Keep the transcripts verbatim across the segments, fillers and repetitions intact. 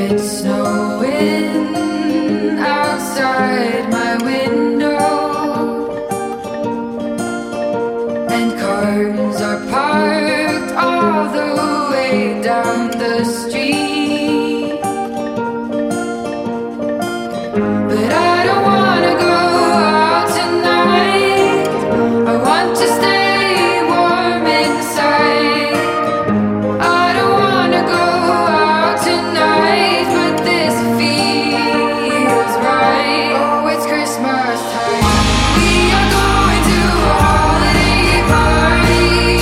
snowing outside my window, and cars are parked all the way down the street. But I don't wanna go out tonight. I want to stay warm inside. I don't wanna go out tonight, but this feels right. Oh, it's Christmas time. We are going to a holiday party.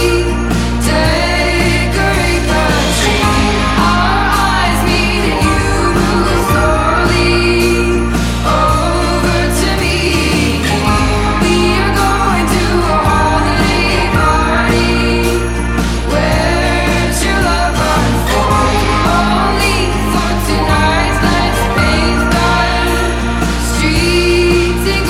Decorate the tree. Our eyes meet and you move slowly over to me. We are going to a holiday party where true love unfolds. Only for tonight, let's paint the streets in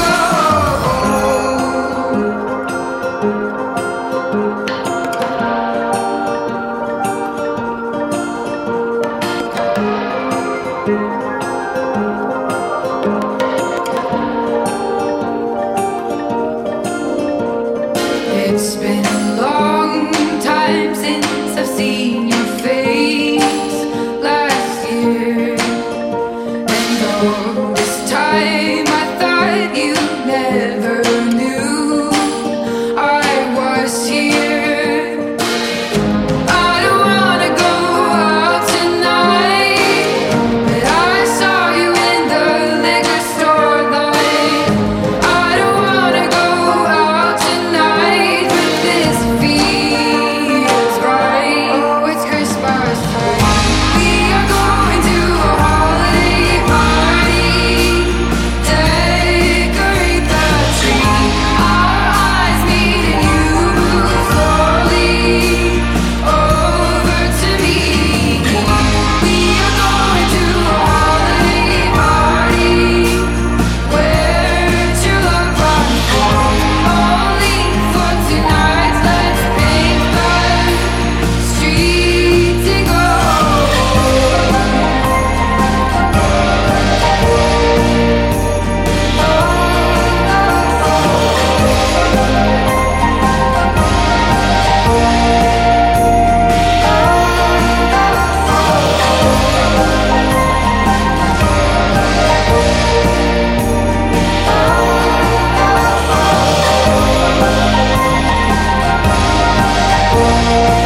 It's been a long time since I've seen your face last year, and all this time I thought you never knew I was here. I don't wanna go out tonight, but I saw you in the liquor store line. I don't wanna go out tonight, but this feels right. Oh, it's Christmas time. We are going to a holiday party. Decorate the tree. Our eyes meet and you move slowly over to me. We are going to a holiday party where true love unfolds. Only for tonight, let's paint the streets in gold.